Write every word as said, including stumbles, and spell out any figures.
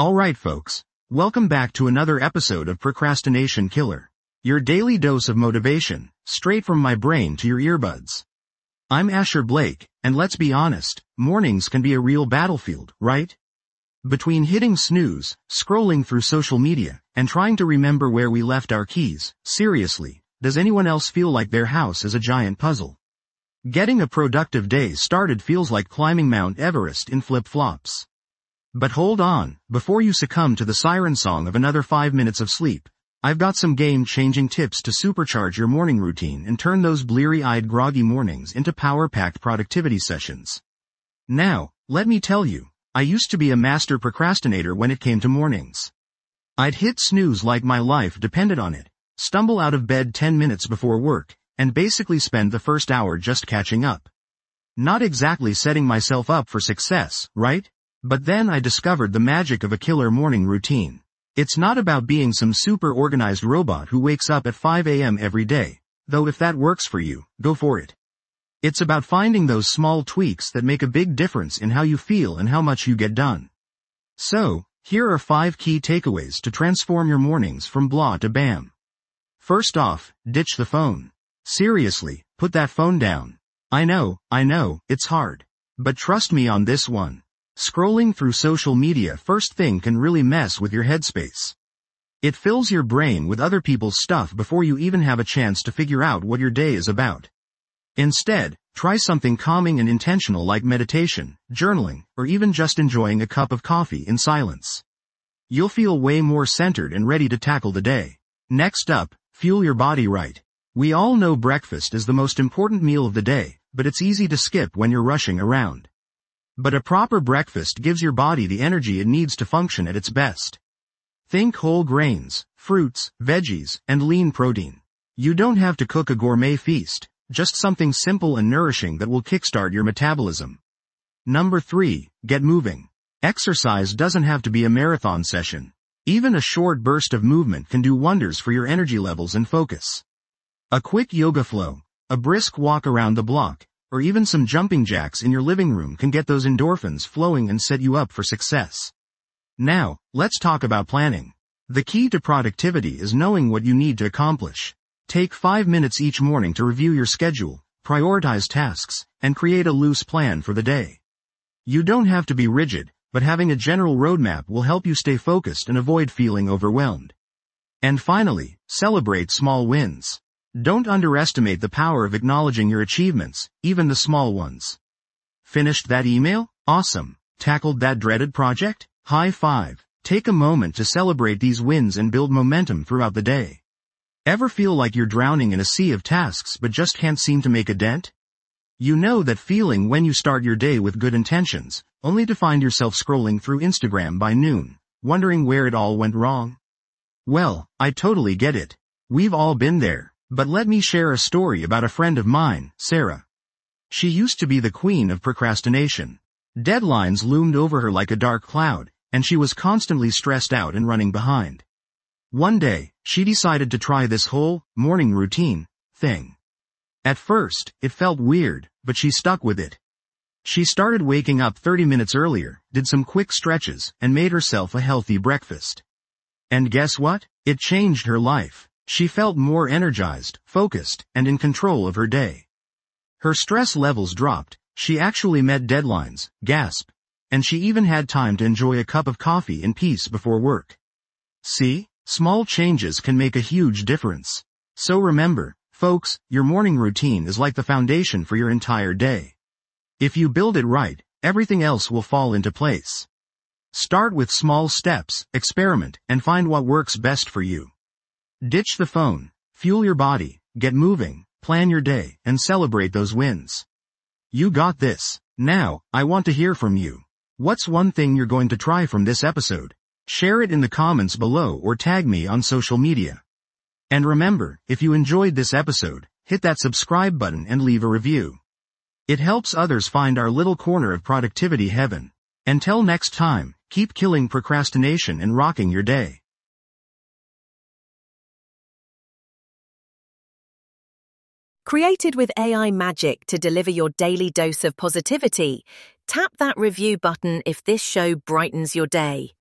Alright folks, welcome back to another episode of Procrastination Killer. Your daily dose of motivation, straight from my brain to your earbuds. I'm Asher Blake, and let's be honest, mornings can be a real battlefield, right? Between hitting snooze, scrolling through social media, and trying to remember where we left our keys, seriously, does anyone else feel like their house is a giant puzzle? Getting a productive day started feels like climbing Mount Everest in flip-flops. But hold on, before you succumb to the siren song of another five minutes of sleep, I've got some game-changing tips to supercharge your morning routine and turn those bleary-eyed groggy mornings into power-packed productivity sessions. Now, let me tell you, I used to be a master procrastinator when it came to mornings. I'd hit snooze like my life depended on it, stumble out of bed ten minutes before work, and basically spend the first hour just catching up. Not exactly setting myself up for success, right? But then I discovered the magic of a killer morning routine. It's not about being some super organized robot who wakes up at five a m every day, though if that works for you, go for it. It's about finding those small tweaks that make a big difference in how you feel and how much you get done. So, here are five key takeaways to transform your mornings from blah to bam. First off, ditch the phone. Seriously, put that phone down. I know, I know, it's hard. But trust me on this one. Scrolling through social media first thing can really mess with your headspace. It fills your brain with other people's stuff before you even have a chance to figure out what your day is about. Instead, try something calming and intentional like meditation, journaling, or even just enjoying a cup of coffee in silence. You'll feel way more centered and ready to tackle the day. Next up, fuel your body right. We all know breakfast is the most important meal of the day, but it's easy to skip when you're rushing around. But a proper breakfast gives your body the energy it needs to function at its best. Think whole grains, fruits, veggies, and lean protein. You don't have to cook a gourmet feast, just something simple and nourishing that will kickstart your metabolism. Number three, get moving. Exercise doesn't have to be a marathon session. Even a short burst of movement can do wonders for your energy levels and focus. A quick yoga flow, a brisk walk around the block, or even some jumping jacks in your living room can get those endorphins flowing and set you up for success. Now, let's talk about planning. The key to productivity is knowing what you need to accomplish. Take five minutes each morning to review your schedule, prioritize tasks, and create a loose plan for the day. You don't have to be rigid, but having a general roadmap will help you stay focused and avoid feeling overwhelmed. And finally, celebrate small wins. Don't underestimate the power of acknowledging your achievements, even the small ones. Finished that email? Awesome. Tackled that dreaded project? High five. Take a moment to celebrate these wins and build momentum throughout the day. Ever feel like you're drowning in a sea of tasks but just can't seem to make a dent? You know that feeling when you start your day with good intentions, only to find yourself scrolling through Instagram by noon, wondering where it all went wrong? Well, I totally get it. We've all been there. But let me share a story about a friend of mine, Sarah. She used to be the queen of procrastination. Deadlines loomed over her like a dark cloud, and she was constantly stressed out and running behind. One day, she decided to try this whole morning routine thing. At first, it felt weird, but she stuck with it. She started waking up thirty minutes earlier, did some quick stretches, and made herself a healthy breakfast. And guess what? It changed her life. She felt more energized, focused, and in control of her day. Her stress levels dropped, she actually met deadlines, gasp, and she even had time to enjoy a cup of coffee in peace before work. See, small changes can make a huge difference. So remember, folks, your morning routine is like the foundation for your entire day. If you build it right, everything else will fall into place. Start with small steps, experiment, and find what works best for you. Ditch the phone, fuel your body, get moving, plan your day, and celebrate those wins. You got this. Now, I want to hear from you. What's one thing you're going to try from this episode? Share it in the comments below or tag me on social media. And remember, if you enjoyed this episode, hit that subscribe button and leave a review. It helps others find our little corner of productivity heaven. Until next time, keep killing procrastination and rocking your day. Created with A I magic to deliver your daily dose of positivity, tap that review button if this show brightens your day.